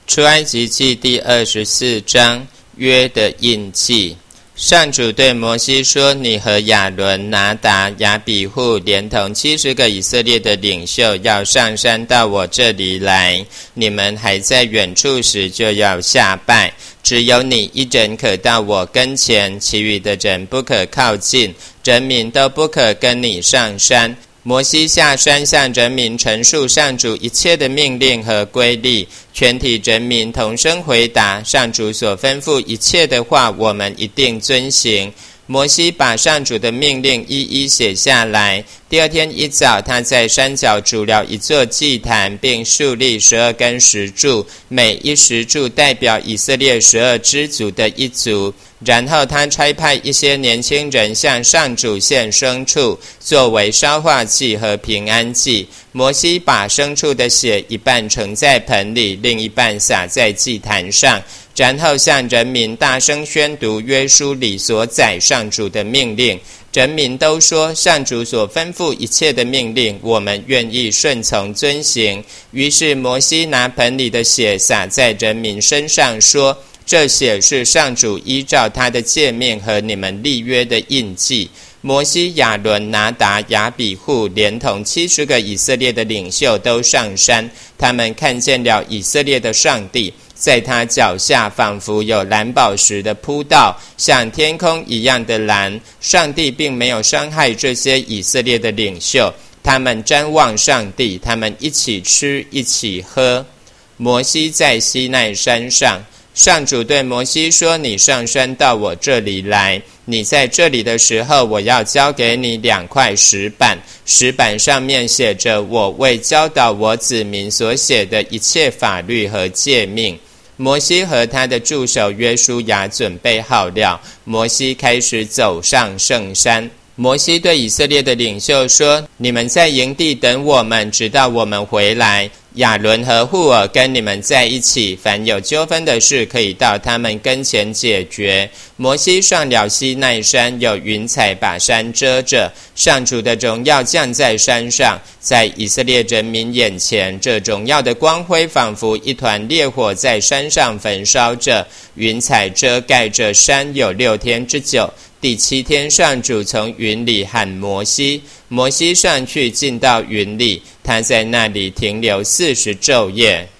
出埃及记第24章，约的印记。上主对摩西说：你和亚伦、拿达、亚比户连同70个以色列的领袖要上山到我这里来，你们还在远处时就要下拜，只有你一人可到我跟前，其余的人不可靠近，人民都不可跟你上山。摩西下山向人民陈述上主一切的命令和规例，全体人民同声回答：上主所吩咐一切的话，我们一定遵行。摩西把上主的命令一一写下来。第二天一早，他在山脚筑了一座祭坛，并竖立12根石柱，每一石柱代表以色列12支族的一族。然后他差派一些年轻人向上主献牲畜，作为烧化祭和平安祭。摩西把牲畜的血一半盛在盆里，另一半洒在祭坛上，然后向人民大声宣读约书里所载上主的命令。人民都说：上主所吩咐一切的命令，我们愿意顺从遵行。于是摩西拿盆里的血洒在人民身上，说：这血是上主依照他的诫命和你们立约的印记。摩西、亚伦、拿达、亚比户连同70个以色列的领袖都上山，他们看见了以色列的上帝，在他脚下仿佛有蓝宝石的铺道，像天空一样的蓝。上帝并没有伤害这些以色列的领袖，他们瞻望上帝，他们一起吃，一起喝。摩西在西奈山上，上主对摩西说：你上山到我这里来，你在这里的时候，我要交给你2块石板，石板上面写着我为教导我子民所写的一切法律和诫命。摩西和他的助手约书亚准备好了，摩西开始走上圣山。摩西对以色列的领袖说：你们在营地等我们，直到我们回来。亚伦和户尔跟你们在一起，凡有纠纷的事可以到他们跟前解决。摩西上了西奈山，有云彩把山遮着，上主的荣耀降在山上，在以色列人民眼前，这荣耀的光辉仿佛一团烈火在山上焚烧着。云彩遮盖着山有6天之久。第7天，上主从云里喊摩西，摩西上去进到云里，他在那里停留40昼夜。